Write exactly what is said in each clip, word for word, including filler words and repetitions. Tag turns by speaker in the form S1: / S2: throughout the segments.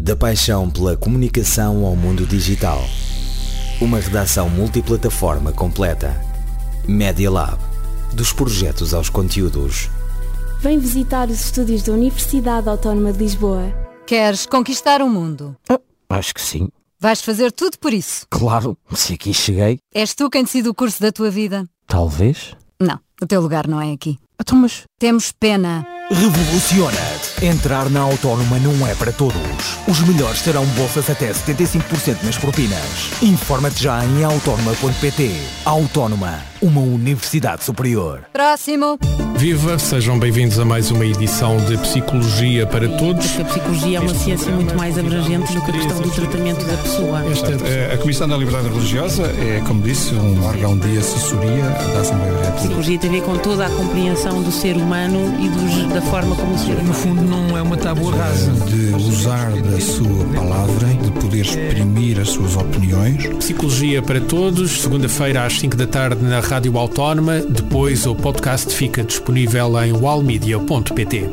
S1: Da paixão pela comunicação ao mundo digital. Uma redação multiplataforma completa. Media Lab. Dos projetos aos conteúdos.
S2: Vem visitar os estúdios da Universidade Autónoma de Lisboa.
S3: Queres conquistar o mundo?
S4: Ah, acho que sim.
S3: Vais fazer tudo por isso?
S4: Claro, se aqui cheguei.
S3: És tu quem decide o curso da tua vida?
S4: Talvez.
S3: Não, o teu lugar não é aqui.
S4: Então, mas...
S3: Temos pena.
S5: Revoluciona-te. Entrar na Autónoma não é para todos. Os melhores terão bolsas até setenta e cinco por cento nas propinas. Informa-te já em autónoma ponto pt. Autónoma, uma universidade superior.
S3: Próximo.
S6: Viva, sejam bem-vindos a mais uma edição de Psicologia para Todos.
S7: Porque a psicologia é uma ciência muito mais abrangente do que a questão do tratamento da pessoa.
S8: Esta, a Comissão da Liberdade Religiosa é, como disse, um órgão de assessoria da Assembleia Direta.
S7: A psicologia tem a ver com toda a compreensão do ser humano e dos, da forma como o ser humano...
S9: No fundo, não é uma tábua rasa.
S8: De usar da sua palavra, de poder exprimir as suas opiniões.
S6: Psicologia para Todos, segunda-feira às cinco da tarde na Rádio Autónoma. Depois o podcast fica disponível em walmedia ponto pt.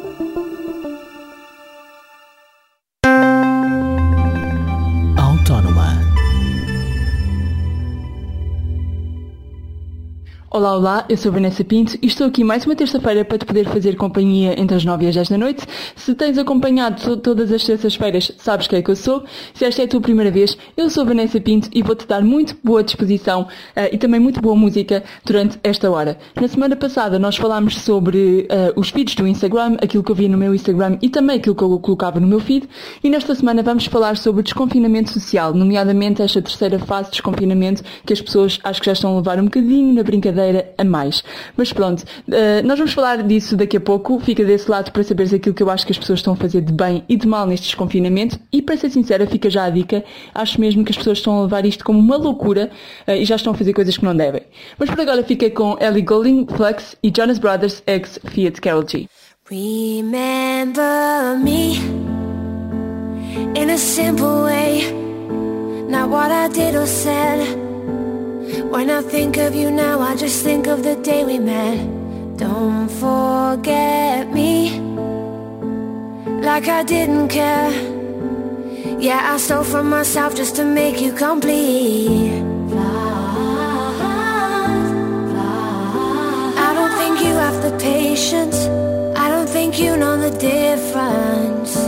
S5: Autónoma.
S10: Olá, olá, eu sou a Vanessa Pinto e estou aqui mais uma terça-feira para te poder fazer companhia entre as nove e as dez da noite. Se tens acompanhado to- todas as terças-feiras, sabes quem é que eu sou. Se esta é a tua primeira vez, eu sou a Vanessa Pinto e vou-te dar muito boa disposição uh, e também muito boa música durante esta hora. Na semana passada nós falámos sobre uh, os feeds do Instagram, aquilo que eu via no meu Instagram e também aquilo que eu colocava no meu feed. E nesta semana vamos falar sobre o desconfinamento social, nomeadamente esta terceira fase de desconfinamento que as pessoas acho que já estão a levar um bocadinho na brincadeira a mais. Mas pronto, uh, nós vamos falar disso daqui a pouco. Fica desse lado para saberes aquilo que eu acho que as pessoas estão a fazer de bem e de mal neste desconfinamento. E para ser sincera, fica já a dica, acho mesmo que as pessoas estão a levar isto como uma loucura uh, e já estão a fazer coisas que não devem. Mas por agora fica com Ellie Goulding, Flux e Jonas Brothers x Fiat Karol G.
S11: Remember me in a simple way, not what I did or said. When I think of you now, I just think of the day we met. Don't forget me, like I didn't care. Yeah, I stole from myself just to make you complete. I don't think you have the patience, I don't think you know the difference.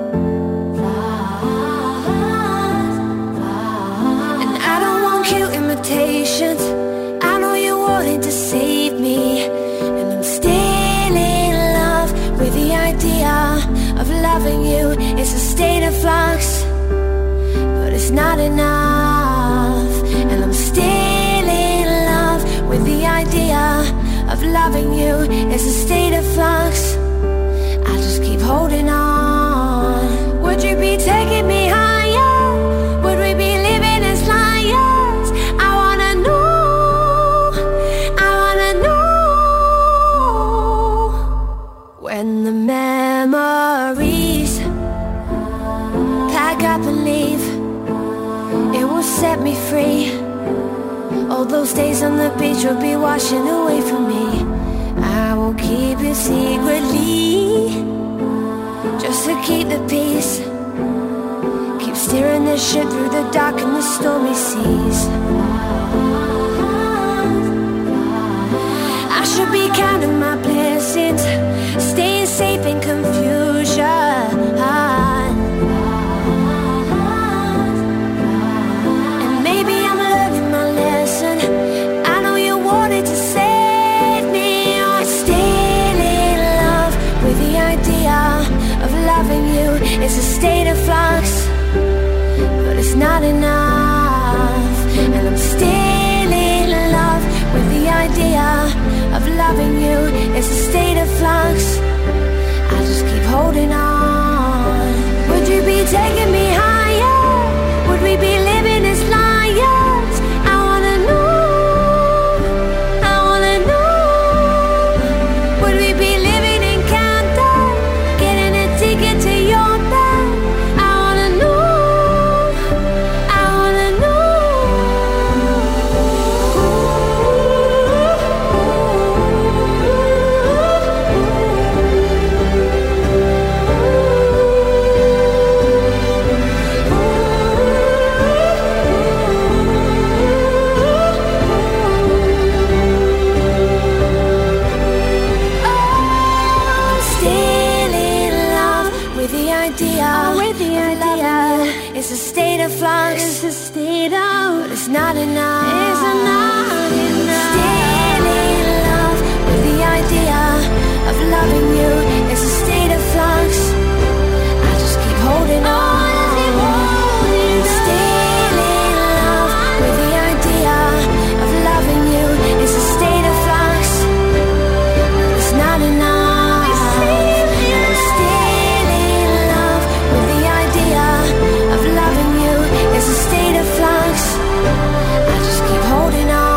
S11: Cute imitations, I know you wanted to save me, and I'm still in love with the idea of loving you. It's a state of flux, but it's not enough. And I'm still in love with the idea of loving you. It's a state of flux, I just keep holding on. Would you be taking me higher? Would we be living as liars? When the memories pack up and leave, it will set me free. All those days on the beach will be washing away from me. I will keep it secretly, just to keep the peace. Keep steering the ship through the dark and the stormy seas. I should be counting my blessings, staying safe in confusion. And maybe I'm learning my lesson. I know you wanted to save me. I'm still in love with the idea of loving you. It's a state of flux, but it's not enough. And I'm still in love with the idea of loving you. It's a state of flux, I just keep holding on. Would you be taking me higher? Would we be living as liars? I wanna know, I wanna know. Would we be living in Camden, getting a ticket to your bed? I wanna know, I wanna know. Ooh. idea,
S2: oh, with the
S11: of
S2: idea.
S11: loving you. It's a state of flux,
S2: It's a state of,
S11: but it's not enough.
S2: it's not enough.
S11: Still in love with the idea of loving you. It's a state of flux. I just keep holding on. Still in love with the idea of loving you. It's a state of flux. It's not enough. I'm still in love with the idea of loving you. It's a state of flux. I just keep holding on.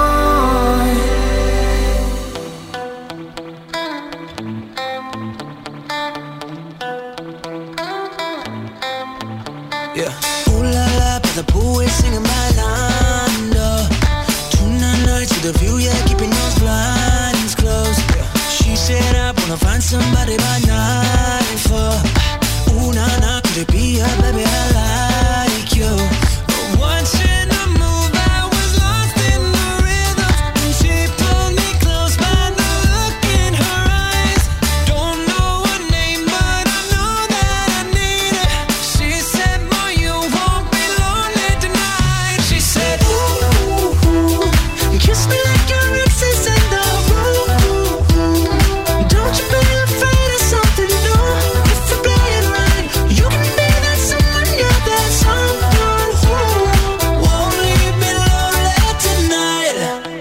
S12: Yeah. Ooh la la, by the pool, we're singing bailando. Tonight nights with a view, yeah, keeping those blinds closed. Yeah. She said I wanna find somebody by nightfall. Ooh na na, could it be her, baby? I like you. But watching the move, I was lost in the rhythm. And she pulled me close by the look in her eyes. Don't know her name, but I know that I need her. She said, boy, you won't be lonely tonight. She said, ooh, ooh, kiss me like your ex is in the room. Don't you be afraid of something new. If you play it right, you can be that someone, yeah, that someone who won't leave me lonely tonight.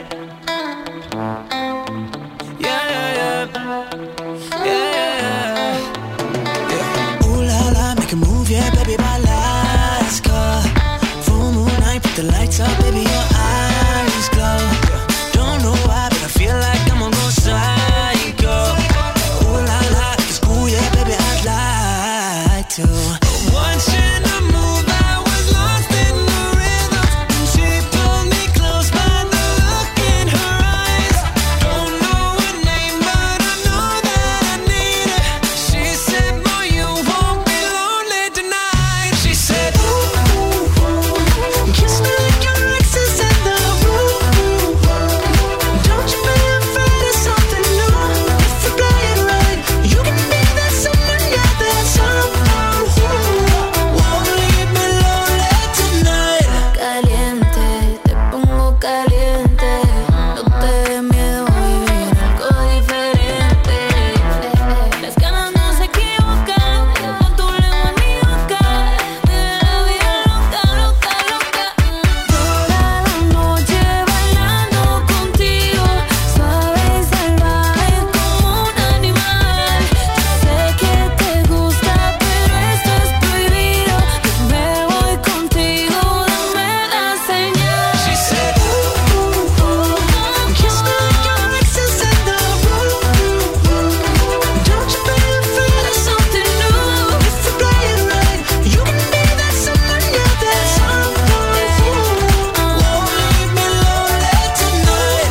S12: Yeah, yeah, yeah. Yeah, yeah, yeah. Ooh la la, make a move, yeah, baby, by last call. Full moon night, put the lights up, baby, your eyes glow. Don't know why, but I feel like I'm gonna go psycho. Ooh la la, it's cool, yeah, baby, I'd like to. Watching her move, I was lost in the rhythm. And she pulled me close by the look in her eyes. Don't know her name, but I know that I need her. She said, boy, you won't be lonely tonight. She said, ooh, ooh, ooh, kiss me like your ex is in the room. Don't you be afraid of something new. If you play it right, you can be that someone, yeah, that someone who won't leave me lonely tonight.
S11: Caliente, te pongo caliente. No te dé miedo vivir algo diferente. Las ganas no se equivocan. Con tu lengua en mi boca. Me da la vida loca, loca, loca. Toda la noche bailando contigo. Suave y salvaje como un animal. Yo sé que te gusta, pero esto es prohibido. Me voy contigo, dame la señal.
S12: She said, ooh, ooh, ooh, kiss me like your ex is in the room. Don't you be afraid of something new. If you play it right, you can be that someone, yeah, that someone who won't leave me lonely tonight.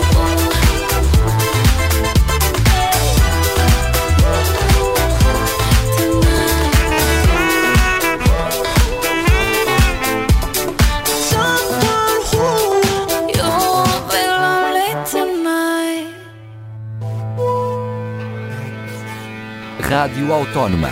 S12: Someone who
S11: You won't be lonely tonight.
S1: Rádio Autónoma.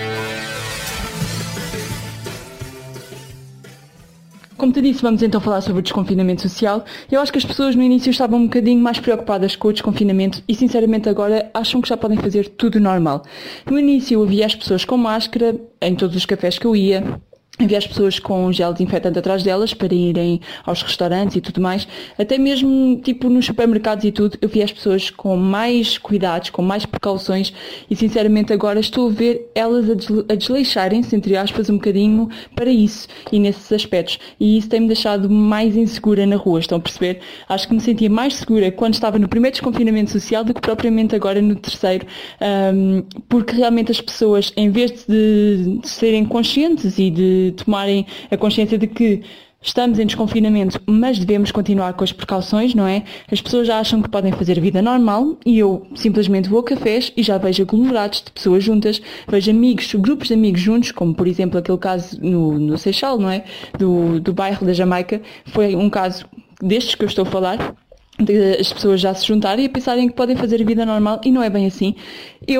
S10: Como te disse, vamos então falar sobre o desconfinamento social. Eu acho que as pessoas no início estavam um bocadinho mais preocupadas com o desconfinamento e sinceramente agora acham que já podem fazer tudo normal. No início eu via as pessoas com máscara em todos os cafés que eu ia. Havia as pessoas com gel desinfetante atrás delas para irem aos restaurantes e tudo mais. Até mesmo, tipo, nos supermercados e tudo, eu via as pessoas com mais cuidados, com mais precauções e, sinceramente, agora estou a ver elas a, desle- a desleixarem-se, entre aspas, um bocadinho para isso e nesses aspectos. E isso tem-me deixado mais insegura na rua, estão a perceber? Acho que me sentia mais segura quando estava no primeiro desconfinamento social do que propriamente agora no terceiro, um, porque realmente as pessoas, em vez de, de serem conscientes e de tomarem a consciência de que estamos em desconfinamento, mas devemos continuar com as precauções, não é? As pessoas já acham que podem fazer vida normal e eu simplesmente vou a cafés e já vejo aglomerados de pessoas juntas, vejo amigos, grupos de amigos juntos, como por exemplo aquele caso no, no Seixal, não é? Do, do bairro da Jamaica, foi um caso destes que eu estou a falar, de as pessoas já se juntarem e pensarem que podem fazer vida normal e não é bem assim. Eu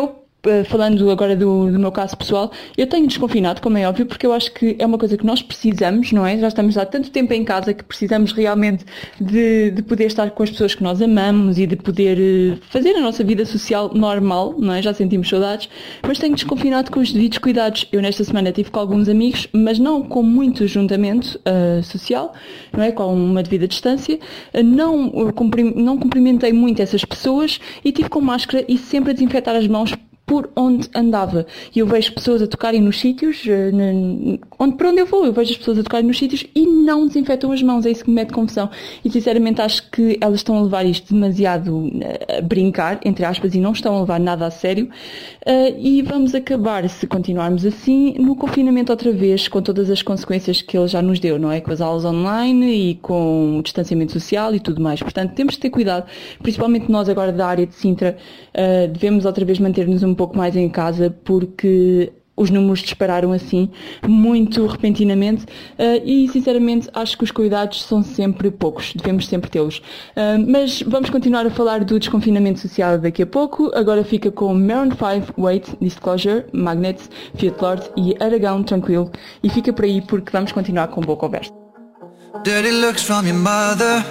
S10: falando agora do, do meu caso pessoal, eu tenho desconfinado, como é óbvio, porque eu acho que é uma coisa que nós precisamos, não é? Já estamos há tanto tempo em casa que precisamos realmente de, de poder estar com as pessoas que nós amamos e de poder fazer a nossa vida social normal, não é? Já sentimos saudades, mas tenho desconfinado com os devidos cuidados. Eu nesta semana estive com alguns amigos, mas não com muito juntamento uh, social, não é? Com uma devida distância, uh, não, uh, cumprim, não cumprimentei muito essas pessoas e estive com máscara e sempre a desinfetar as mãos por onde andava. E eu vejo pessoas a tocarem nos sítios, onde, por onde eu vou, eu vejo as pessoas a tocarem nos sítios e não desinfetam as mãos. É isso que me mete confusão. E sinceramente acho que elas estão a levar isto demasiado a brincar, entre aspas, e não estão a levar nada a sério. E vamos acabar, se continuarmos assim, no confinamento outra vez, com todas as consequências que ele já nos deu, não é? Com as aulas online e com o distanciamento social e tudo mais. Portanto, temos de ter cuidado, principalmente nós agora da área de Sintra, devemos outra vez manter-nos um um pouco mais em casa, porque os números dispararam assim muito repentinamente uh, e sinceramente acho que os cuidados são sempre poucos, devemos sempre tê-los. Uh, mas vamos continuar a falar do desconfinamento social daqui a pouco. Agora fica com Maroon five, Wait, Disclosure, Magnets, Fiat Lord e Aragão, Tranquilo, e fica por aí porque vamos continuar com boa conversa.
S12: Dirty looks from your mother.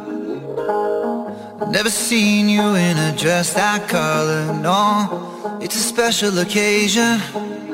S12: Never seen you in a dress that color, no. It's a special occasion.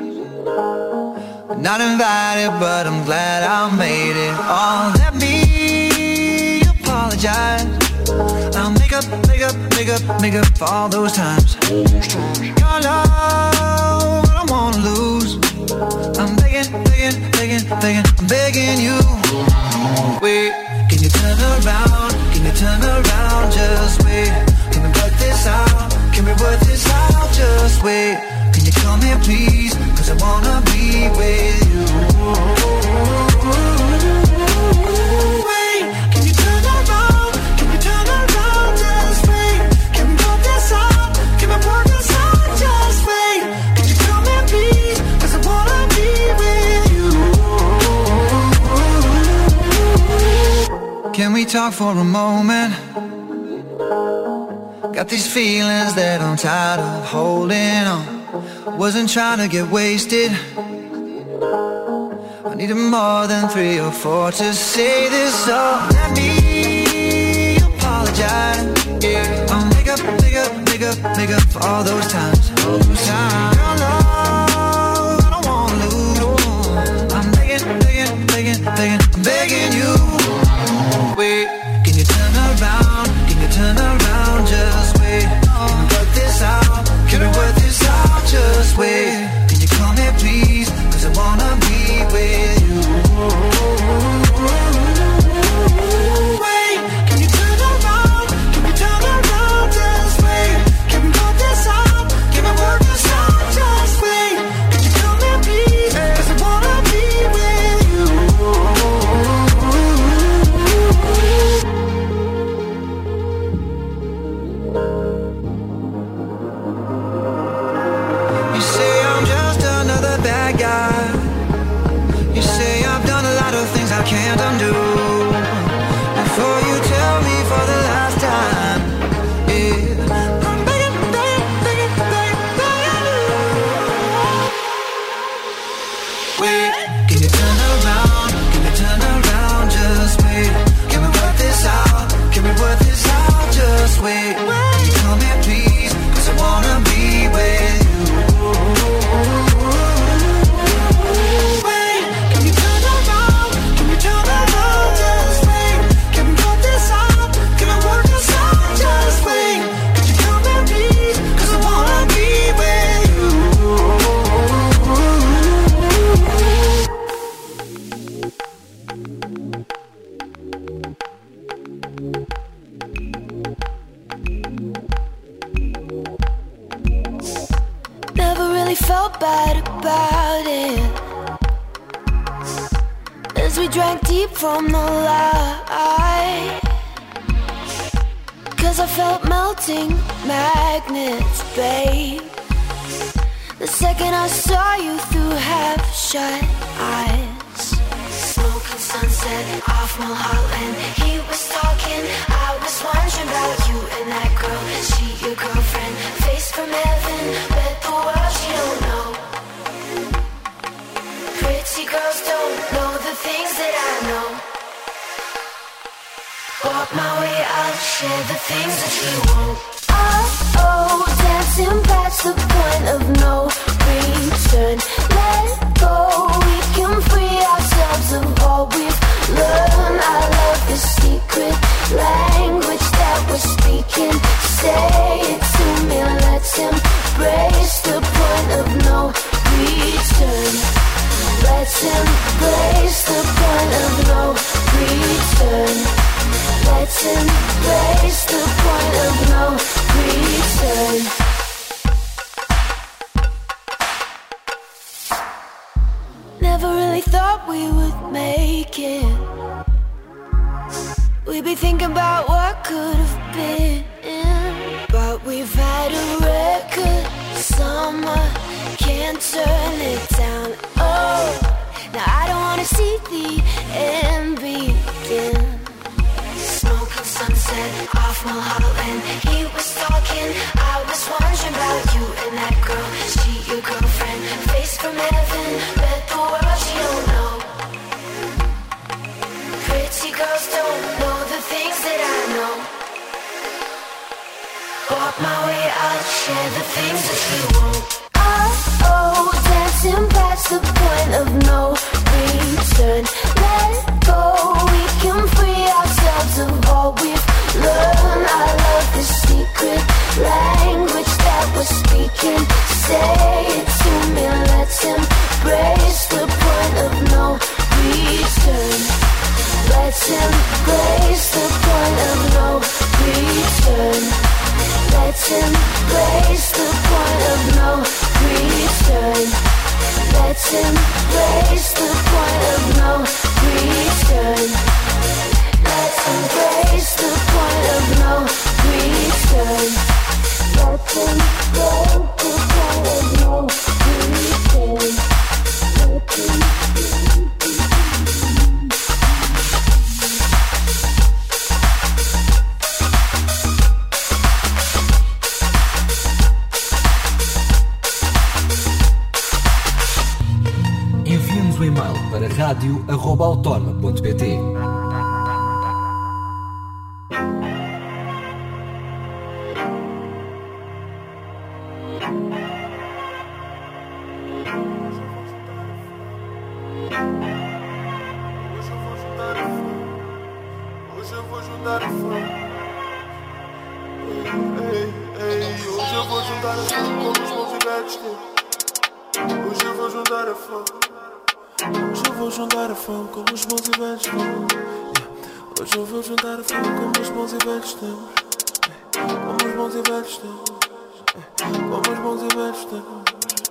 S12: Not invited, but I'm glad I made it. Oh, let me apologize. I'll make up, make up, make up, make up for all those times. Your love, I don't wanna lose. I'm begging, begging, begging, begging, I'm begging you. Wait, can you turn around? Can you turn around? Just wait. Can we work this out? Can we work this out? Just wait. Can you come here please? Cause I wanna be with you. Wait, can you turn around? Can you turn around? Just wait. Can we work this out? Can we work this out? Just wait. Can you come here please? Cause I wanna be with you. Can we talk for a moment? Got these feelings that I'm tired of holding on. Wasn't trying to get wasted. I needed more than three or four to say this, so let me apologize. Yeah, I'll make up, make up, make up, make up for all those times. All those times. Your love, I don't wanna lose. I'm begging, begging, begging, begging, I'm begging you. Wait, can you turn around? Can you turn around? Just wait. Can we work this out? Can we work this out? Just wait. Can you come here please? Cause I wanna be with you. Wait, can you turn around? Can you turn around? Just wait. Can we work this out? Can we work this out? Just wait. Can you come here please? Cause I wanna be with you. You say I'm just another bad guy. You say I've done a lot of things I can't undo. Before you tell me for the last time, yeah, I'm begging, begging, begging, begging, begging you. Wait, can you turn around? Can you turn around? Just wait. Can we work this out? Can we work this out? Just wait. Can you come here please? Cause I wanna be with you. Wait, can you turn around? Can you turn around? Just wait. Can we work this out? Can we work this out? Just wait. Could you come here please? Cause I wanna be with you.
S11: Never really felt bad about it, as we drank deep from the light. Cause I felt melting magnets, babe, the second I saw you through half shut eyes. Smoking sunset sunset off Mulholland. He was talking, I was wondering about you and that girl. She your girlfriend, face from heaven, bet the world she don't know. Pretty girls don't know the things that I know. Walk my way, I'll share the things that you won't. Oh, oh, dancing past the point of no return. Let go, we can free ourselves of all we've learned. I love the secret language that we're speaking. Say it to me, let's embrace the point of no return. Let's embrace the point of no return. Let's embrace the point of no return. Never really thought we would make it. We'd be thinking about what could have been. But we've had a record summer, can't turn it down. Oh, now I don't wanna see the end begin. Smoking sunset off Mulholland. He was talking, I was wondering about you and that girl. She your girlfriend, face from heaven, bet the world she don't know. Pretty girls don't know the things that I know. Walk my way, I'll share the things that you won't. Oh, oh, dancing past the point of no return. Let go, we can free ourselves of all we've learned. I love the secret language that we're speaking. Say it to me, let's embrace the point of no return. Let's embrace the point of no return. Let's embrace the point of no return. Let's embrace the point of no return. Let's embrace the point of no return. Let's embrace the point of no return. Let's
S5: Envie-nos um e-mail para rádio arroba autónoma ponto pt.
S13: Hoje eu vou juntar a fome. Ei, ei, hoje eu vou juntar a fome como os bons e velhos tempos. Hoje eu vou juntar a fome. Hoje eu vou juntar a fome como os bons e velhos tempos. Hoje eu vou juntar a fome como os bons e velhos tempos. Como os bons e velhos tempos. Como os bons e velhos tempos.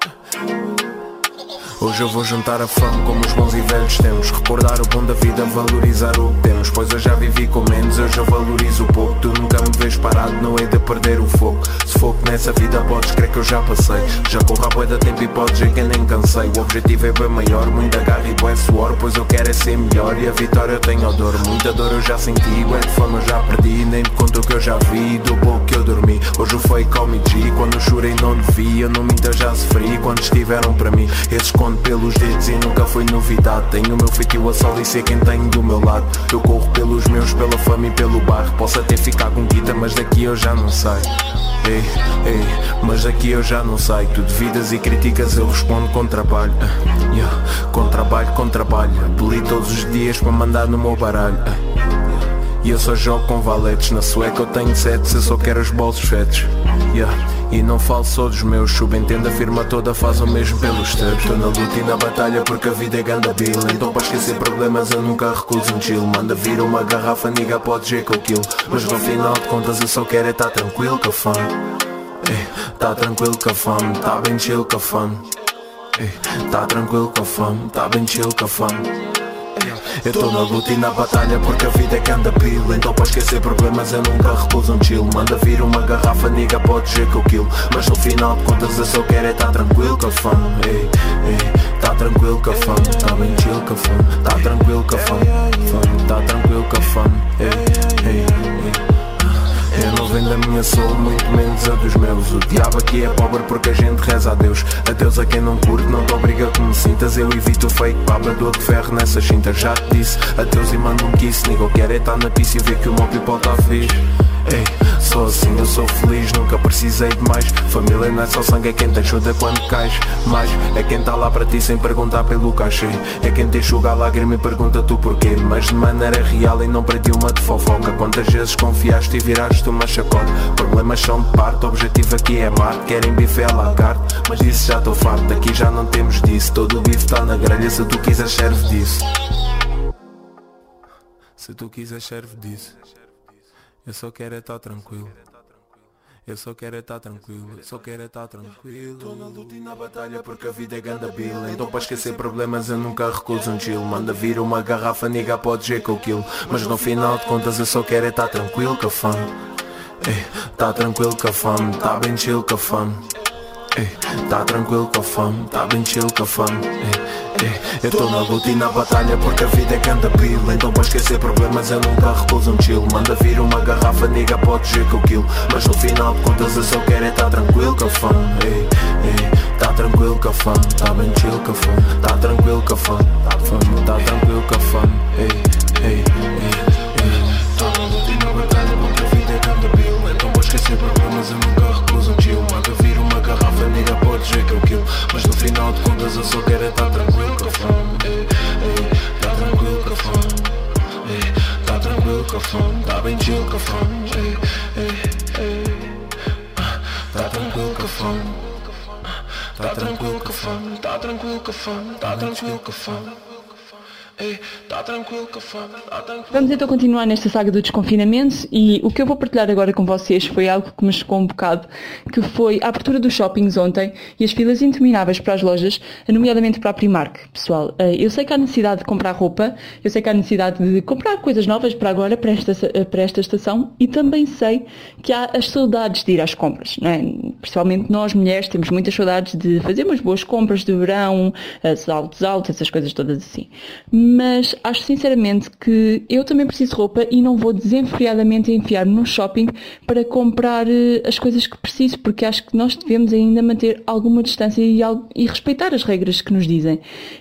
S13: Hoje eu vou juntar a fome como os bons e velhos tempos. Recordar o bom da vida, valorizar o que temos. Pois eu já vivi com menos, eu já valorizo o pouco. Tu nunca me vês parado, não hei de perder o foco. Se fogo nessa vida podes crer que eu já passei. Já corro há bué de tempo e podes ver que eu nem cansei. O objetivo é bem maior, muita garra e bué suor. Pois eu quero é ser melhor e a vitória eu tenho dor. Muita dor eu já senti, bué de fome eu já perdi. Nem me conto o que eu já vi, do pouco que eu dormi. Hoje o foi come G, quando eu chorei não devia. Eu não minto, eu já sofri quando estiveram para mim. Esses pelos dedos e nunca foi novidade. Tenho o meu feitio a sol e sei quem tenho do meu lado. Eu corro pelos meus, pela fama e pelo bairro. Posso até ficar com guita, mas daqui eu já não sei. Ei, ei, mas daqui eu já não sei. Tu duvidas e criticas, eu respondo com trabalho. uh, yeah. Com trabalho, com trabalho. Apeli todos os dias para mandar no meu baralho. uh, E eu só jogo com valetes. Na sueca eu tenho sete, eu só quero os bolsos fetos. Yeah. E não falo só dos meus. Subentendo a firma toda faz o mesmo pelos teus. Estou na luta e na batalha porque a vida é ganda bill. Então para esquecer problemas eu nunca recuso um chill. Manda vir uma garrafa, niga, pode ver com aquilo. Mas no final de contas eu só quero é estar tranquilo com a fome. Tá tranquilo com a fome, tá bem chill com a fome. Tá tranquilo com a fome, tá bem chill com a fome. Eu tô na luta e na batalha porque a vida é que anda pila. Então para esquecer problemas eu nunca recuso um chill. Manda vir uma garrafa, nigga, pode dizer que eu kill. Mas no final de contas eu só quero é tá tranquilo com a fã. Ei, ei, tá tranquilo com a fã. Tá bem chill com a fã. Tá tranquilo com a fã. Tá tranquilo com a fã. Ei, ei, ei. Eu não vendo a minha soul, muito menos a dos meus. O diabo aqui é pobre porque a gente reza a Deus. A Deus a quem não curte, não te obriga que me sintas. Eu evito o fake baba, dou de ferro nessas cintas. Já te disse, a Deus e mando um kiss. Nigga, eu quero é estar na pista e ver que o meu people tá fixe. Ei, sou assim, eu sou feliz, nunca precisei de mais. Família não é só sangue, é quem te ajuda quando cais. Mais, é quem tá lá para ti sem perguntar pelo cachê. É quem te enxuga a lágrima e pergunta tu porquê. Mas de maneira real e não para ti uma de fofoca. Quantas vezes confiaste e viraste uma chacota. Problemas são de parte, o objetivo aqui é Marte. Querem bife à la carte, mas disso já estou farto. Aqui já não temos disso, todo o bife tá na grelha. Se tu quiseres serve disso. Se tu quiseres serve disso. Eu só quero é estar tranquilo. Eu só quero é estar tranquilo. Eu só quero é estar tranquilo. Tô na luta e na batalha porque a vida é ganda bila. Então para esquecer problemas eu nunca recuso um chill. Manda vir uma garrafa, nigga, pode dizer que eu kill. Mas no final de contas eu só quero é estar tranquilo com a fã. Ei, tá tranquilo com a fã. Tá bem chill com a fã. Ei, tá tranquilo com a fã. Tá bem chill com a fã. Ei, ei, eu tô na luta e na batalha porque a vida é que anda pila. Então para esquecer problemas eu nunca recuso um chill. Manda vir uma garrafa, nigga, pode dizer que eu kill. Mas no final de contas eu só quero é tá tranquilo com a fã. Ei, ei, tá tranquilo com a fã. Tá bem chill com a fã. Tá tranquilo com a fã. Tá tranquilo com a fã. Ei, ei, ei. Tô na luta e na batalha porque a vida é que anda pila. Então para esquecer problemas eu nunca recuso um chill. Manda vir uma garrafa, nigga, pode dizer que eu kill. Mas no final de contas eu só quero é tá tranquilo com a fã. Tá tranquilo com a fã. Tá tranquilo com a fã. Tá bem chill com a fã. Tá tranquilo com a fã. Tá tranquilo com a fã. Tá tranquilo com a fã. Tá tranquilo com a fã. Tá tranquilo que tá tranquilo.
S10: Vamos então continuar nesta saga do desconfinamento e o que eu vou partilhar agora com vocês foi algo que me chocou um bocado, que foi a abertura dos shoppings ontem e as filas intermináveis para as lojas, nomeadamente para a Primark. Pessoal, eu sei que há necessidade de comprar roupa, eu sei que há necessidade de comprar coisas novas para agora, para esta, para esta estação, e também sei que há as saudades de ir às compras, não é? Principalmente nós mulheres temos muitas saudades de fazer umas boas compras de verão, saltos altos, essas coisas todas assim. Mas acho sinceramente que eu também preciso de roupa e não vou desenfreadamente enfiar-me num shopping para comprar as coisas que preciso, porque acho que nós devemos ainda manter alguma distância e, e respeitar as regras que nos dizem.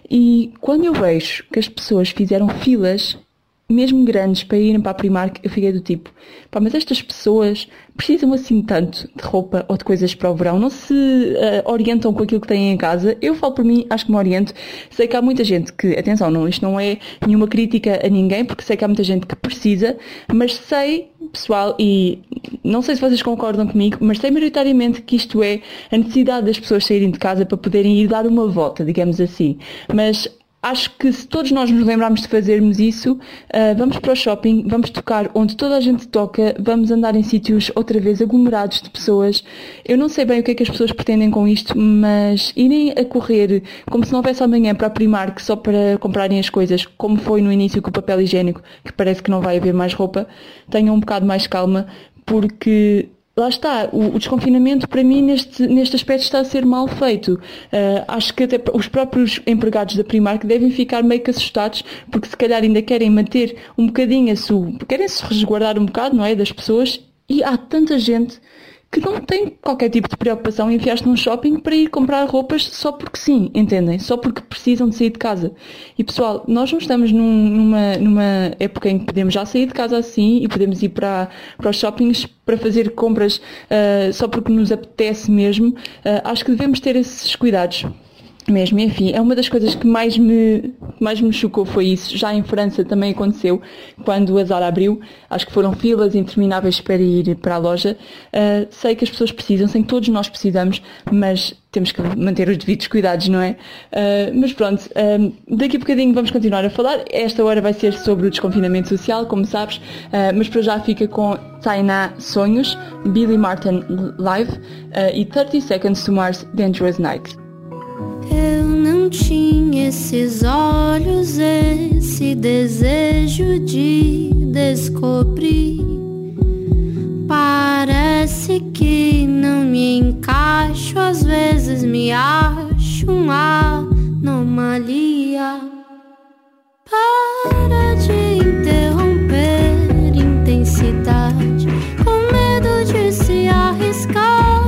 S10: E quando eu vejo que as pessoas fizeram filas, mesmo grandes, para irem para a Primark, eu fiquei do tipo, pá, mas estas pessoas precisam assim tanto de roupa ou de coisas para o verão, não se uh, orientam com aquilo que têm em casa. Eu falo por mim, acho que me oriento. Sei que há muita gente que, atenção, não, isto não é nenhuma crítica a ninguém, porque sei que há muita gente que precisa, mas sei, pessoal, e não sei se vocês concordam comigo, mas sei maioritariamente que isto é a necessidade das pessoas saírem de casa para poderem ir dar uma volta, digamos assim. Mas acho que se todos nós nos lembrarmos de fazermos isso, uh, vamos para o shopping, vamos tocar onde toda a gente toca, vamos andar em sítios outra vez aglomerados de pessoas. Eu não sei bem o que é que as pessoas pretendem com isto, mas irem a correr como se não houvesse amanhã para a Primark só para comprarem as coisas, como foi no início com o papel higiênico, que parece que não vai haver mais roupa, tenham um bocado mais calma, porque lá está, o, o desconfinamento para mim neste, neste aspecto está a ser mal feito. Uh, acho que até os próprios empregados da Primark devem ficar meio que assustados, porque se calhar ainda querem manter um bocadinho a sua, querem se resguardar um bocado, não é, das pessoas, e há tanta gente que não tem qualquer tipo de preocupação em enfiar-se num shopping para ir comprar roupas só porque sim, entendem? Só porque precisam de sair de casa. E pessoal, nós não estamos num, numa, numa época em que podemos já sair de casa assim e podemos ir para, para os shoppings para fazer compras uh, só porque nos apetece mesmo. Uh, acho que devemos ter esses cuidados mesmo. Enfim, é uma das coisas que mais me, mais me chocou foi isso. Já em França também aconteceu, quando a Zara abriu, acho que foram filas intermináveis para ir para a loja. Uh, sei que as pessoas precisam, sei que todos nós precisamos, mas temos que manter os devidos cuidados, não é? Uh, mas pronto, uh, daqui a bocadinho vamos continuar a falar. Esta hora vai ser sobre o desconfinamento social, como sabes, uh, mas para já fica com Tainá Sonhos, Billy Martin Live uh, e thirty seconds to Mars Dangerous Night.
S11: Eu não não tinha esses olhos, esse desejo de descobrir. Parece que não me encaixo, às vezes me acho uma anomalia. Para de interromper intensidade, com medo de se arriscar.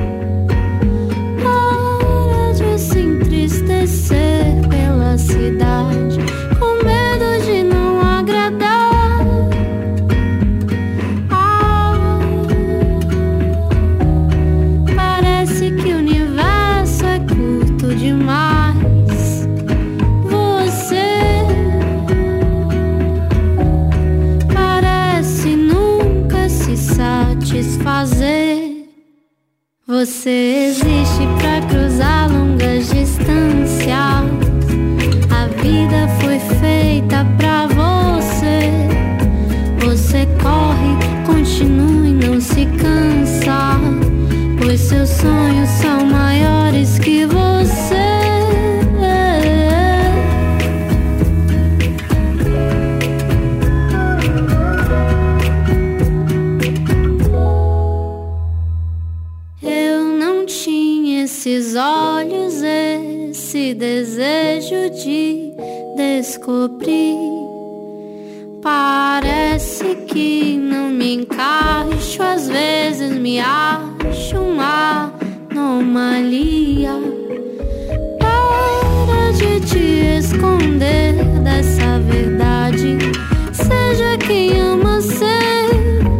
S11: Para de se entristecer pela cidade, com medo de não agradar. Ah, parece que o universo é curto demais. Você parece nunca se satisfazer. Você existe pra cruzar longas distâncias. A vida foi feita pra você. Você corre, continua e não se cansa, pois seus sonhos são maiores que você. Eu não tinha esses olhos, esse desejo de descobrir. Parece que não me encaixo, às vezes me acho uma anomalia. Para de te esconder dessa verdade, seja quem ama ser.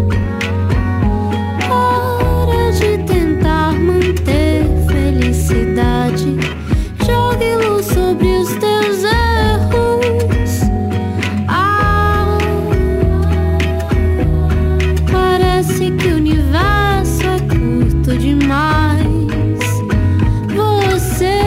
S11: Para de tentar manter felicidade, jogue luz sobre os teus erros. Ah, parece que o universo é curto demais. Você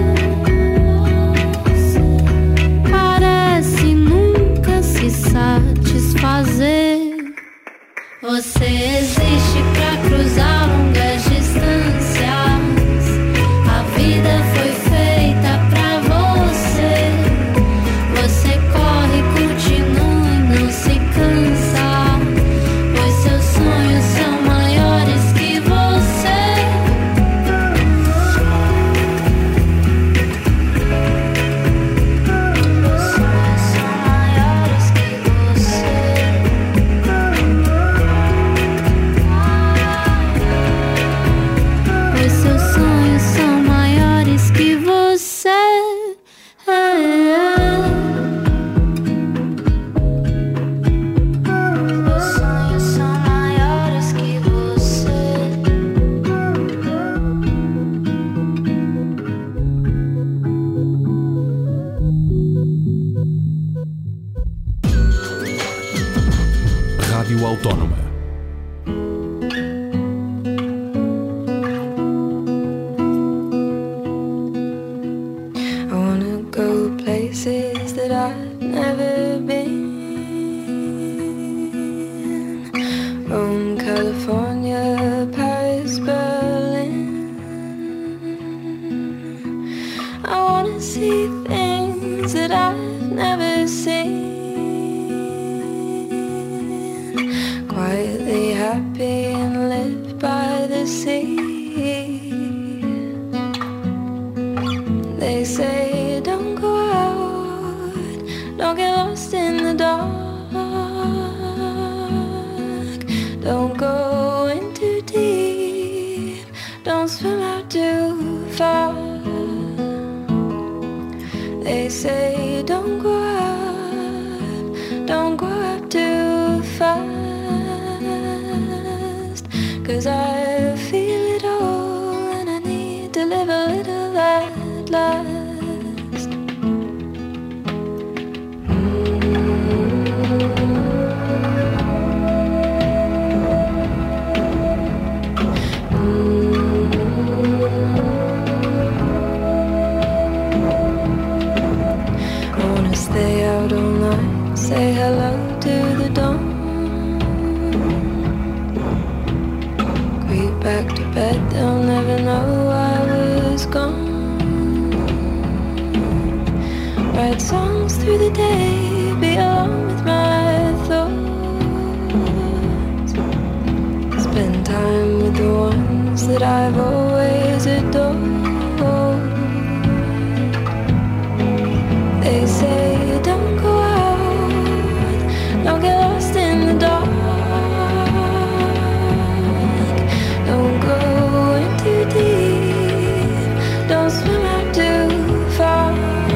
S11: parece nunca se satisfazer. Você existe pra cruzar longas distâncias. A vida foi feita pra você. Você corre, continua e não se cansa, pois seus sonhos são maiores que você. Os sonhos são maiores que você. Pois seus sonhos são maiores que você. Seus sonhos são maiores que você.
S5: Rádio Autónoma.
S14: I wanna go places that I've never been. Rome, California, Paris, Berlin. I wanna see things that I've never seen. Quietly happy and live by the sea. They say don't go out, don't get lost in the dark, don't go in too deep, don't swim out too far. They say don't go out, don't go out too fast, 'cause I feel it all and I need to live a little at last. Stay out all night, say hello to the dawn, creep back to bed, they'll never know I was gone. songs through the day, be alone with my thoughts. Spend time with the ones that I've always adored. They say don't go out, don't get lost in the dark, don't go in too deep, don't swim out too far.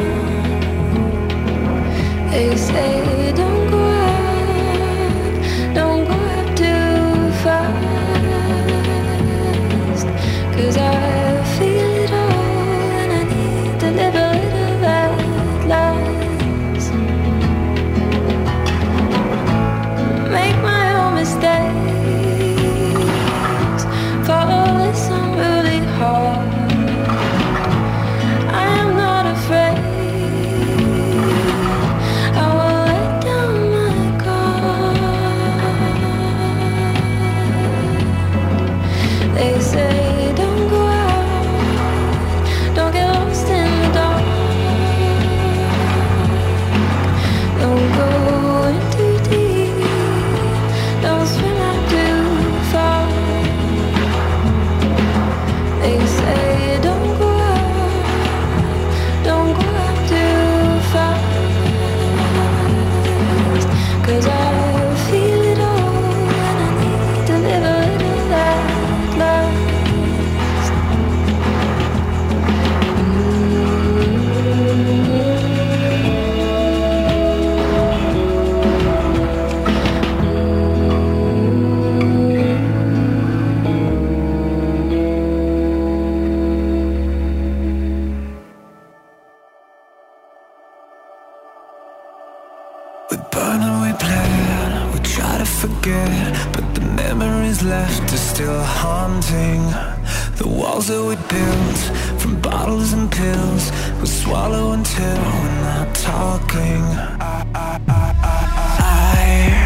S14: They say don't go out, don't go out too fast, 'cause I feel it all and I need to live a little that lies. Make my own mistakes, follow this unruly heart. I am not afraid, I will let down my guard. They say don't go out, don't get lost in the dark, don't go in too deep, don't swim out too far. They say don't go out, don't go out too fast, 'cause I feel it all and I need to live a little that lasts.
S12: We burn and we plan, we try to forget, but the memories left are still haunting. The walls that we built from bottles and pills, we swallow until we're not talking. I,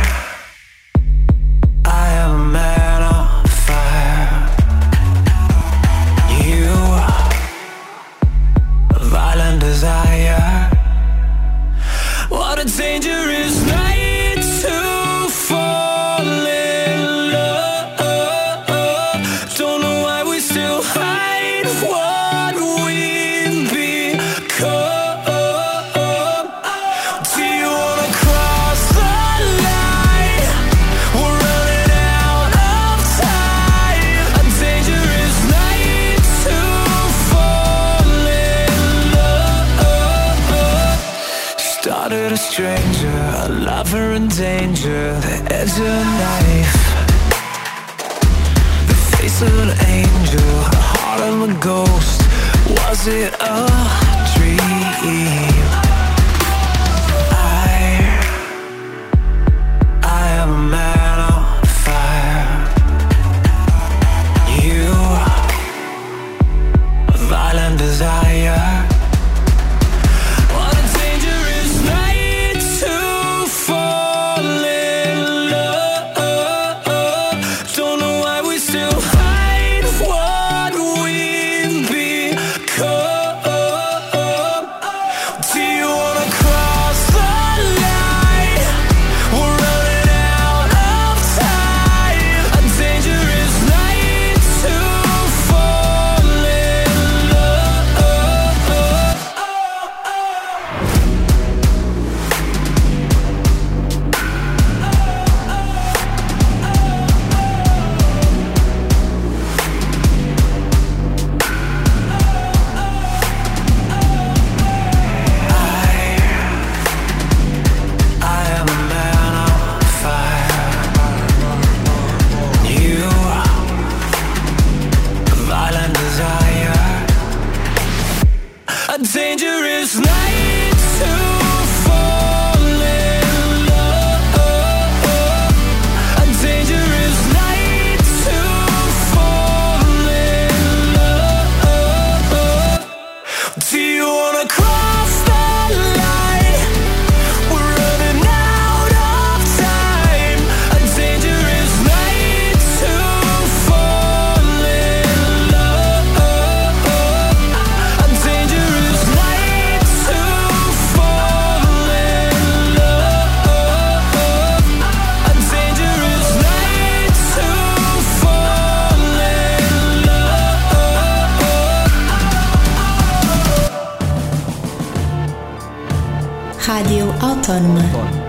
S12: I am a man on fire. You, a violent desire. What a dangerous night to fall in love. Don't know why we still hide what we've become. Do you wanna cross the line? We're running out of time. A dangerous night to fall in love. Started a stranger, a lover in danger, the edge of a knife, the face of an angel, the heart of a ghost. Was it a dream? I, I am a man on fire. You, a violent desire. What a dangerous night to fall in love. Don't know why we still hide what we've become.
S15: Rádio Autónoma.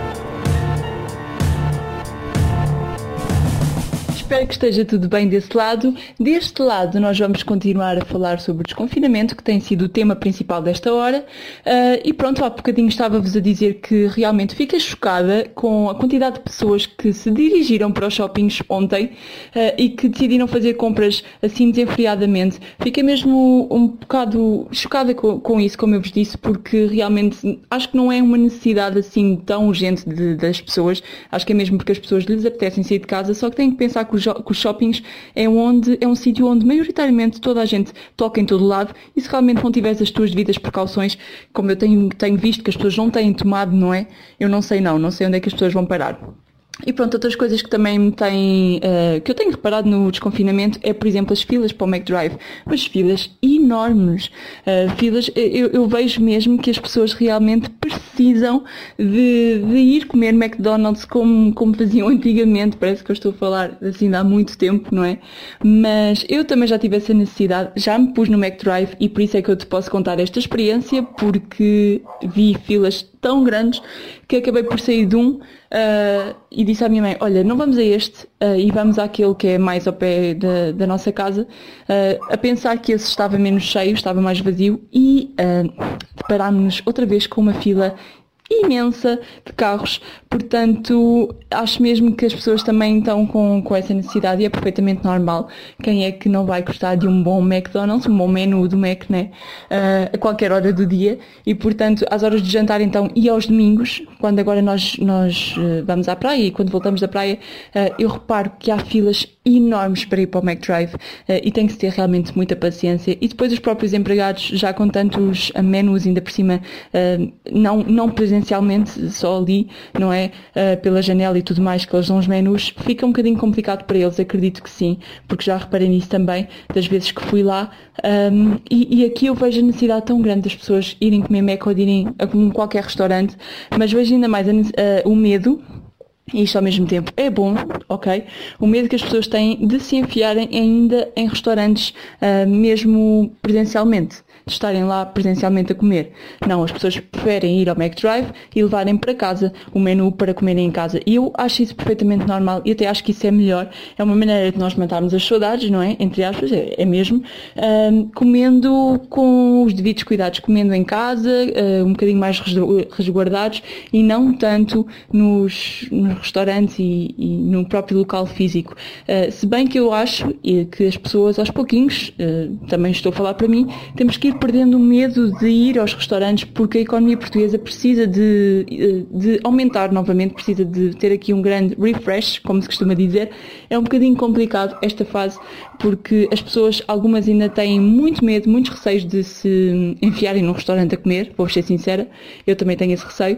S10: Espero que esteja tudo bem desse lado. Deste lado, nós vamos continuar a falar sobre o desconfinamento, que tem sido o tema principal desta hora. Uh, e pronto, há bocadinho estava-vos a dizer que realmente fiquei chocada com a quantidade de pessoas que se dirigiram para os shoppings ontem uh, e que decidiram fazer compras assim desenfreadamente. Fiquei mesmo um bocado chocada com, com isso, como eu vos disse, porque realmente acho que não é uma necessidade assim tão urgente de, das pessoas. Acho que é mesmo porque as pessoas lhes apetecem sair de casa, só que têm que pensar que os que os shoppings é, onde, é um sítio onde maioritariamente toda a gente toca em todo lado, e se realmente não tiveres as tuas devidas precauções, como eu tenho, tenho visto que as pessoas não têm tomado, não é? Eu não sei não, não sei onde é que as pessoas vão parar. E pronto, outras coisas que também me têm, uh, que eu tenho reparado no desconfinamento é, por exemplo, as filas para o McDrive. Mas filas enormes. Uh, filas, eu, eu vejo mesmo que as pessoas realmente precisam de, de ir comer McDonald's como, como faziam antigamente. Parece que eu estou a falar assim de há muito tempo, não é? Mas eu também já tive essa necessidade, já me pus no McDrive e por isso é que eu te posso contar esta experiência, porque vi filas tão grandes que acabei por sair de um uh, e disse à minha mãe, olha, não vamos a este uh, e vamos àquele que é mais ao pé da, da nossa casa, uh, a pensar que esse estava menos cheio, estava mais vazio, e uh, deparámos-nos outra vez com uma fila imensa de carros. Portanto, acho mesmo que as pessoas também estão com, com essa necessidade e é perfeitamente normal. Quem é que não vai gostar de um bom McDonald's, um bom menu do Mac, né? Uh, a qualquer hora do dia, e portanto às horas de jantar então e aos domingos, quando agora nós, nós uh, vamos à praia e quando voltamos da praia, uh, eu reparo que há filas enormes para ir para o McDrive uh, e tem que se ter realmente muita paciência, e depois os próprios empregados, já com tantos uh, menus ainda por cima, uh, não, não presencialmente, só ali, não é? Uh, pela janela e tudo mais, que eles dão os menus, fica um bocadinho complicado para eles, acredito que sim, porque já reparei nisso também, das vezes que fui lá, um, e, e aqui eu vejo a necessidade tão grande das pessoas irem comer Mac ou de irem a qualquer restaurante, mas vejo ainda mais a, uh, o medo, e isto ao mesmo tempo é bom, ok? O medo que as pessoas têm de se enfiarem ainda em restaurantes, uh, mesmo presencialmente, de estarem lá presencialmente a comer. Não, as pessoas preferem ir ao McDrive e levarem para casa o menu para comerem em casa. E eu acho isso perfeitamente normal e até acho que isso é melhor. É uma maneira de nós matarmos as saudades, não é? Entre aspas, é, é mesmo. Um, comendo com os devidos cuidados, comendo em casa, uh, um bocadinho mais resguardados e não tanto nos, nos restaurantes e, e no próprio local físico. Uh, se bem que eu acho que as pessoas aos pouquinhos, uh, também estou a falar para mim, temos que ir perdendo o medo de ir aos restaurantes, porque a economia portuguesa precisa de, de aumentar novamente, precisa de ter aqui um grande refresh, como se costuma dizer. É um bocadinho complicado esta fase, porque as pessoas, algumas ainda têm muito medo, muitos receios de se enfiarem num restaurante a comer, vou ser sincera, eu também tenho esse receio.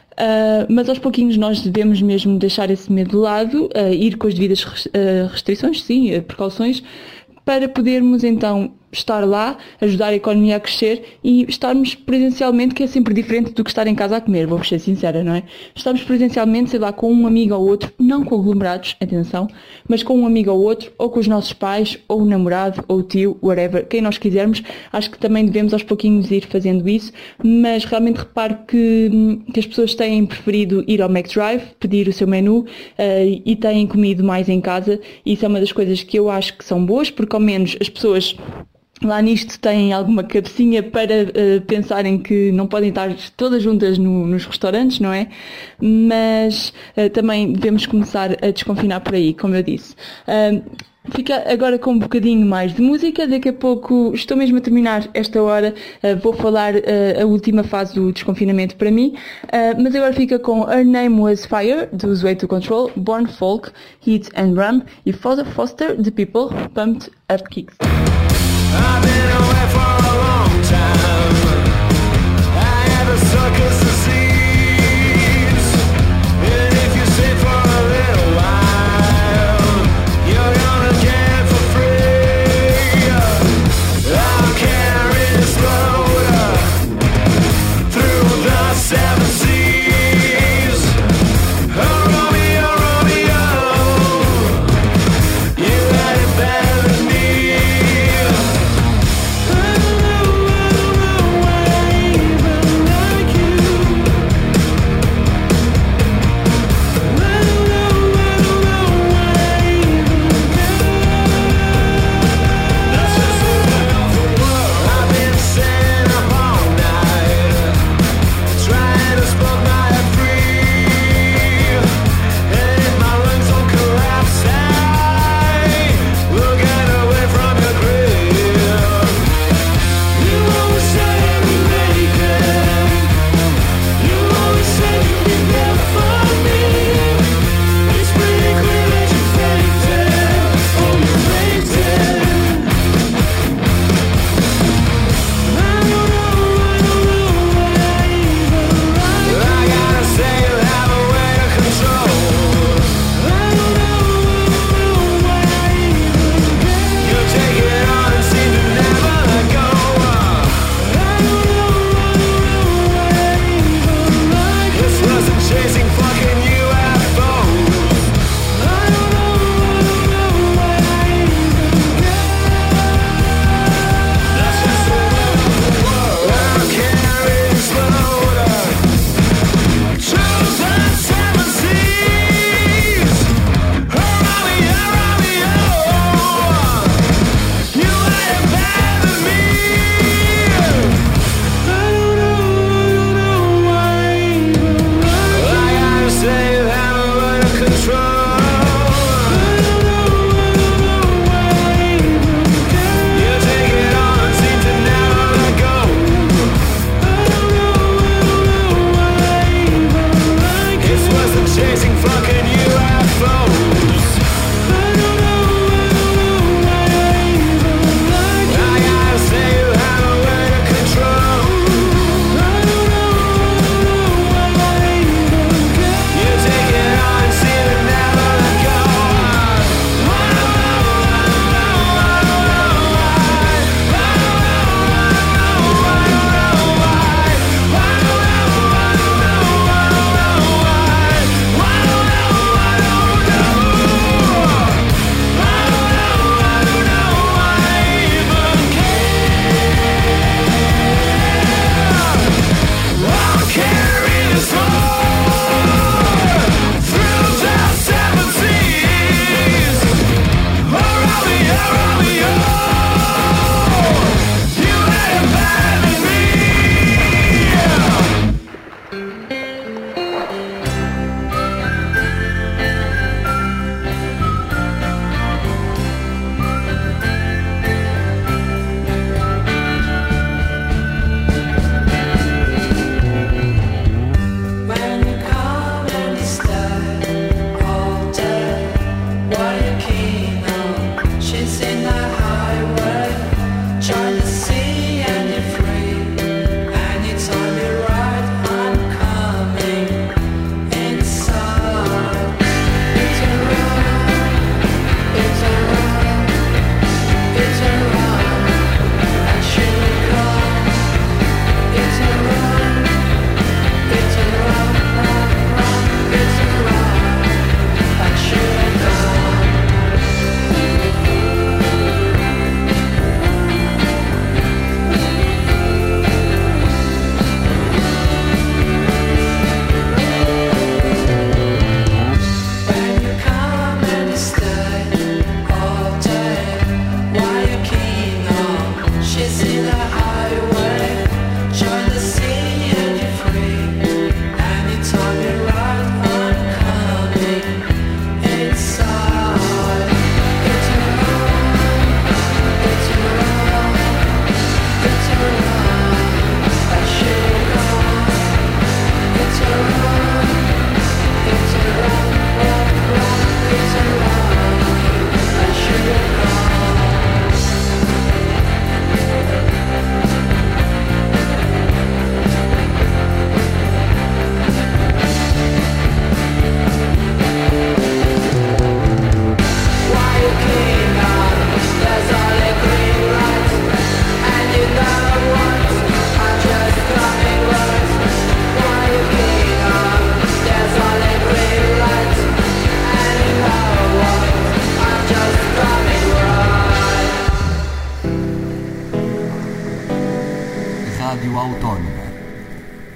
S10: Uh, mas aos pouquinhos nós devemos mesmo deixar esse medo de lado, uh, ir com as devidas restrições, sim, precauções, para podermos então estar lá, ajudar a economia a crescer e estarmos presencialmente, que é sempre diferente do que estar em casa a comer, vou ser sincera, não é? Estarmos presencialmente, sei lá, com um amigo ou outro, não conglomerados, atenção, mas com um amigo ou outro, ou com os nossos pais, ou o namorado, ou o tio, whatever, quem nós quisermos. Acho que também devemos aos pouquinhos ir fazendo isso, mas realmente reparo que, que as pessoas têm preferido ir ao McDrive, pedir o seu menu uh, e têm comido mais em casa, e isso é uma das coisas que eu acho que são boas, porque ao menos as pessoas lá nisto têm alguma cabecinha para uh, pensarem que não podem estar todas juntas no, nos restaurantes, não é? Mas uh, também devemos começar a desconfinar por aí, como eu disse. Uh, Fica agora com um bocadinho mais de música. Daqui a pouco, estou mesmo a terminar esta hora, uh, vou falar uh, a última fase do desconfinamento para mim, uh, mas agora fica com Her Name Was Fire, do Way to Control, Born Folk, Hit and Rum, e Father Foster, The People, Pumped Up Kicks.
S12: I've been away for a long time. I had a circus disease, and if you stay for a little while, you're gonna get for free. I'll carry this load through the seven seas. Oh, Romeo, Romeo, you had it better than me.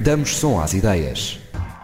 S15: Damos som às ideias.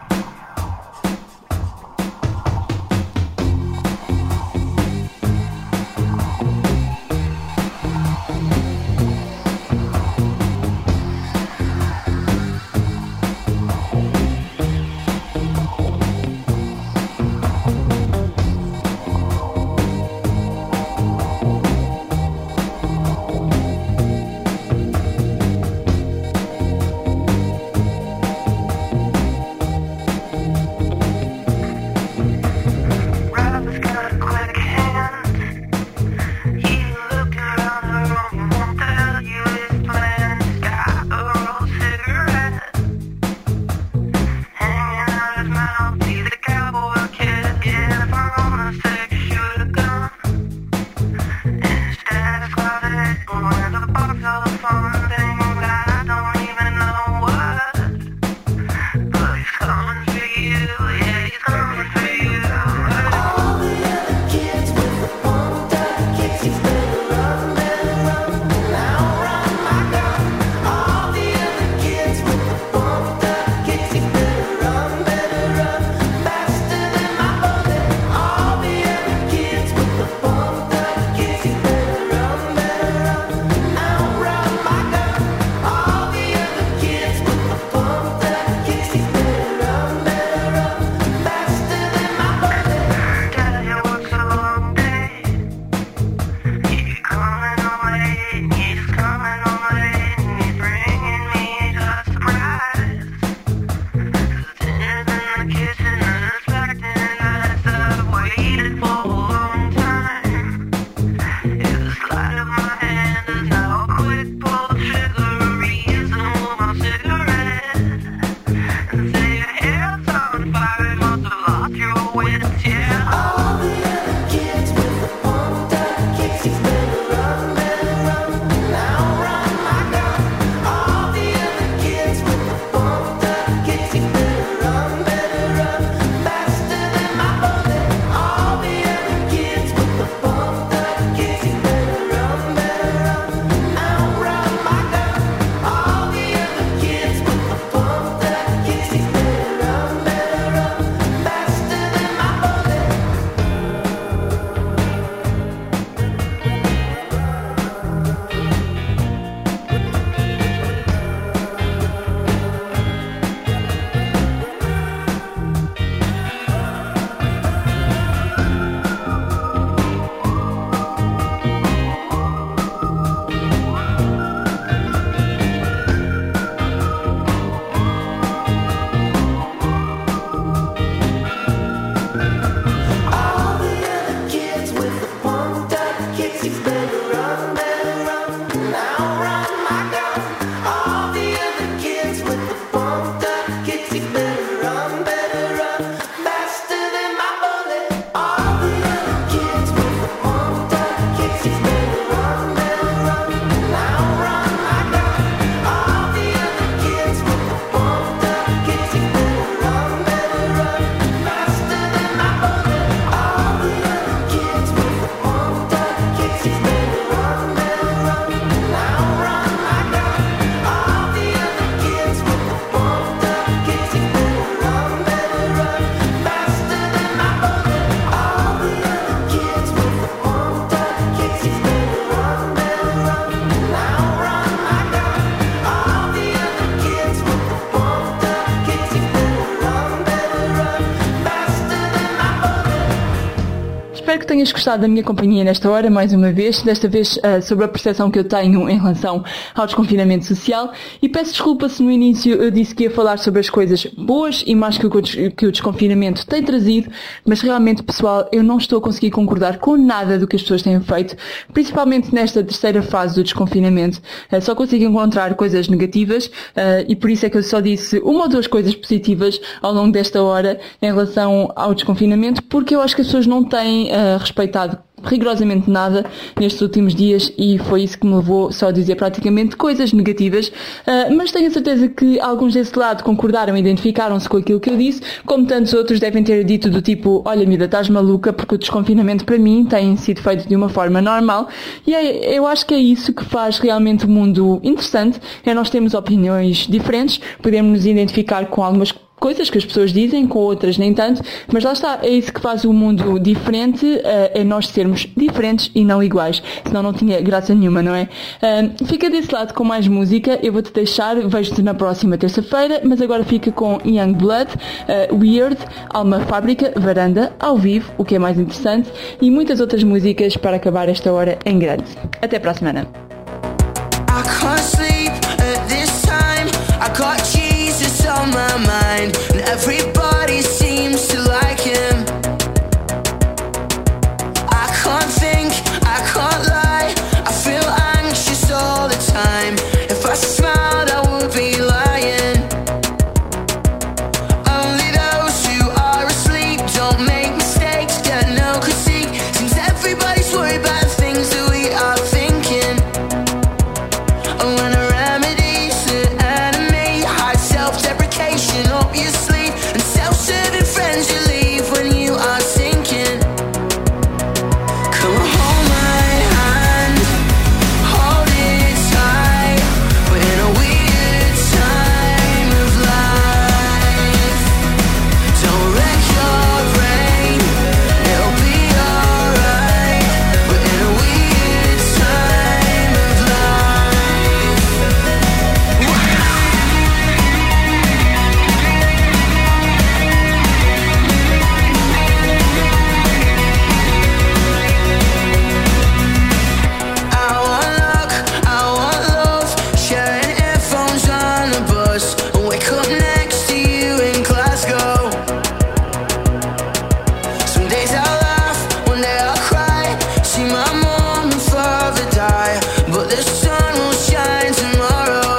S10: Espero que tenhas gostado da minha companhia nesta hora, mais uma vez, desta vez uh, sobre a percepção que eu tenho em relação ao desconfinamento social, e peço desculpa se no início eu disse que ia falar sobre as coisas boas e mais que o, que o desconfinamento tem trazido, mas realmente, pessoal, eu não estou a conseguir concordar com nada do que as pessoas têm feito, principalmente nesta terceira fase do desconfinamento. Uh, só consigo encontrar coisas negativas uh, e por isso é que eu só disse uma ou duas coisas positivas ao longo desta hora em relação ao desconfinamento, porque eu acho que as pessoas não têm uh, respeitado rigorosamente nada nestes últimos dias e foi isso que me levou só a dizer praticamente coisas negativas, uh, mas tenho a certeza que alguns desse lado concordaram e identificaram-se com aquilo que eu disse, como tantos outros devem ter dito do tipo, olha miúda, estás maluca, porque o desconfinamento para mim tem sido feito de uma forma normal, e é, eu acho que é isso que faz realmente o mundo interessante, é nós termos opiniões diferentes, podemos nos identificar com algumas coisas que as pessoas dizem, com outras nem tanto, mas lá está, é isso que faz o mundo diferente, é nós sermos diferentes e não iguais, senão não tinha graça nenhuma, não é? Fica desse lado com mais música, eu vou-te deixar, vejo-te na próxima terça-feira, mas agora fica com Young Blood, Weird, Alma Fábrica, Varanda, ao vivo, o que é mais interessante, e muitas outras músicas para acabar esta hora em grande. Até para a semana.
S12: On my mind, and everybody seems to like him. I can't think, I can't lie, I feel anxious all the time. If I smiled, I would be lying. Only those who are asleep don't make mistakes, get no critique. Seems everybody's worried about things that we are thinking. And when a remedy's the enemy, high self-deprecation up your sleeve, and self-serving friends you leave when you are sinking. Come hold my hand, hold it tight. We're in a weird time of life. Don't wreck your brain, it'll be alright. We're in a weird time of life. I want luck, I want love, sharing earphones on a bus, and wake up next to you in Glasgow. Some days I laugh, one day I cry, see my mom and father die, but the sun will shine tomorrow.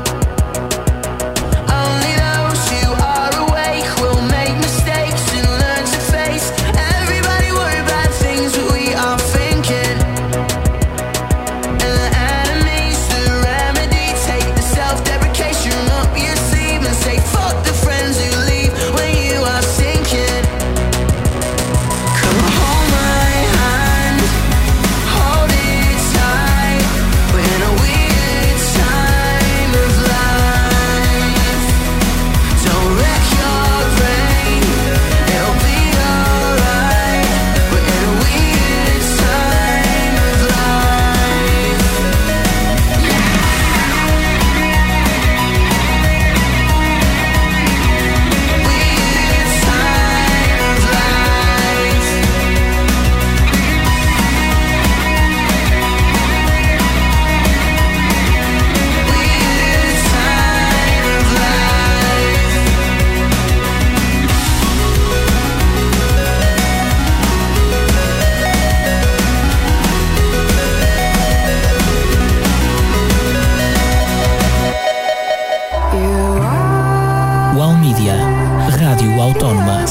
S12: Only those who are awake will make mistakes and learn to face. Everybody worry about things that we are thinking. And the enemy's the remedy. Take the self-deprecation up your sleeve and say fuck the friends who leave when you are sinking. Come hold my hand, hold it tight. We're in a weird time of life. Don't wreck your brain, it'll be alright. We're in a weird time of life. Weird time of life. Weird time of life.
S15: Wall Media, Rádio Autónoma.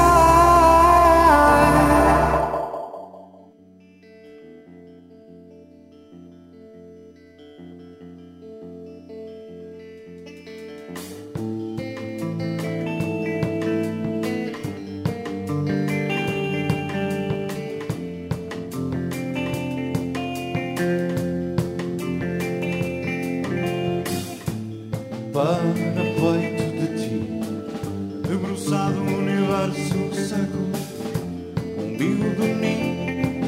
S16: Para peito de ti, debruçado o universo seco, umbigo do ninho.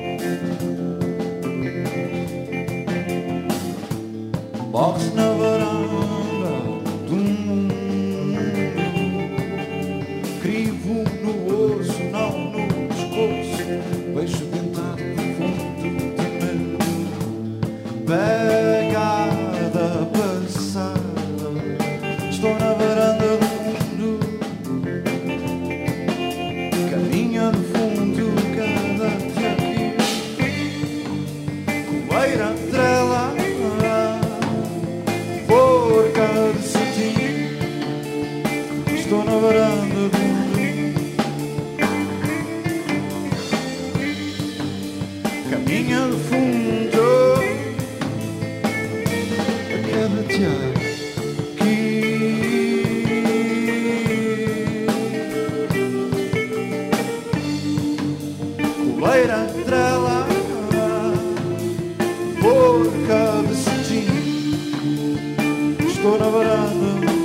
S16: Box na varanda do mundo, crivo no osso, não no pescoço, peixe tentado no fundo de medo, pegada passada. Estou na varanda do mundo, caminha no fundo cada dia aqui, coleira trela, forca de cetim. Estou na varanda do mundo. caminha de fundo a cada dia aqui. Coleira trela por cada cetim, estou na varanda.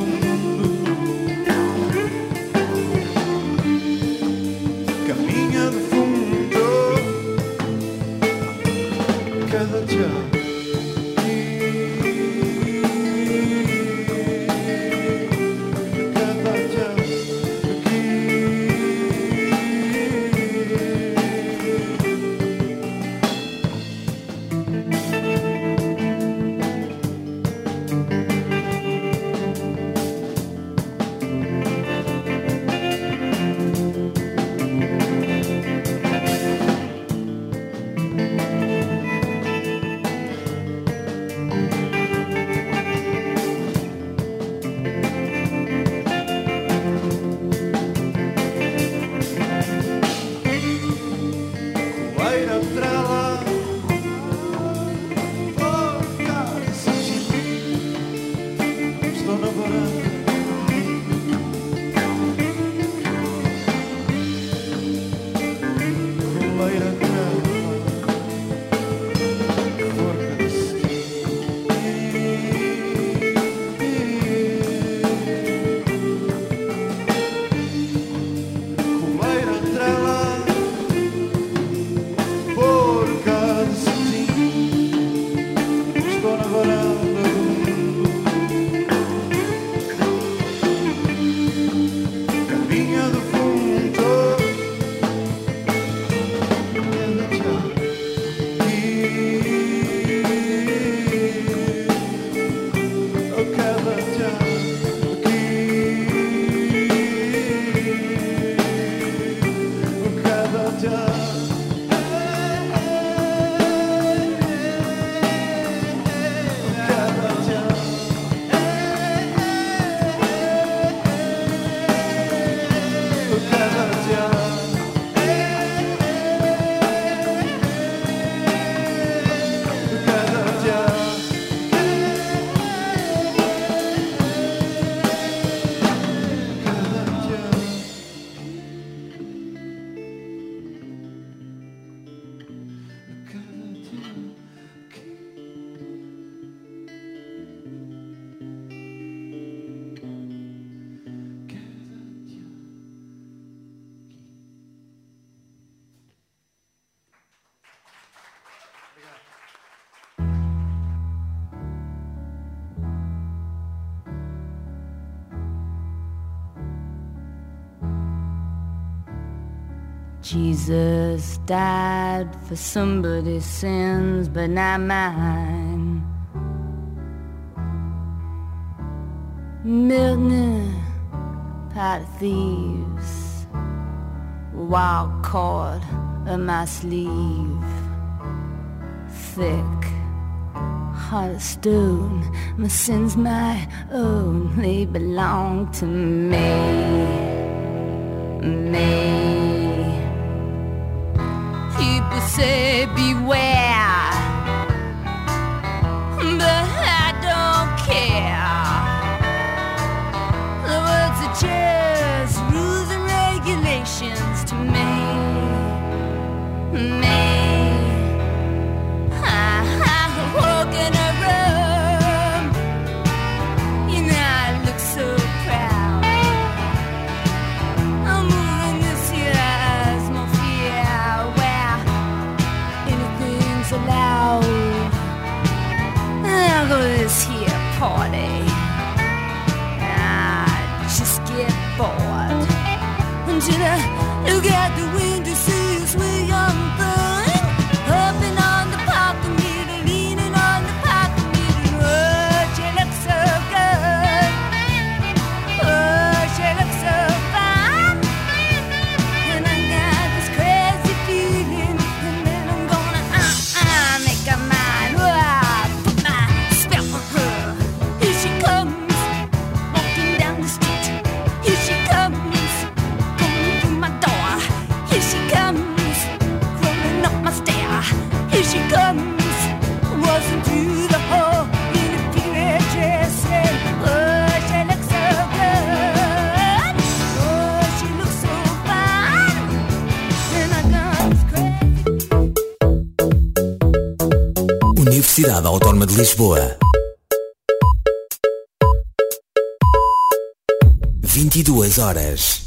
S17: Jesus died for somebody's sins, but not mine. Milton, pot of thieves, wild cord of my sleeve, thick, heart of stone. My sins my own, they belong to me, me. People say beware, but I don't care. The words are just rules and regulations to me, me. I, I walk in a room, you know I look so proud. I'm moving this year's more fear, where anything's allowed. I'll go to this here party, I just get bored until I look out the window, see this way young thing hopping on the parking meter, leaning on the parking meter. Oh, she looks so good, oh, she looks so fine, and I got this crazy feeling, and then I'm gonna uh, uh, make her mine. Oh, I put my spell on her. Here she comes, walking down the street. Here she comes, coming through my door. Here she
S1: Universidade Autónoma de Lisboa. vinte e duas horas.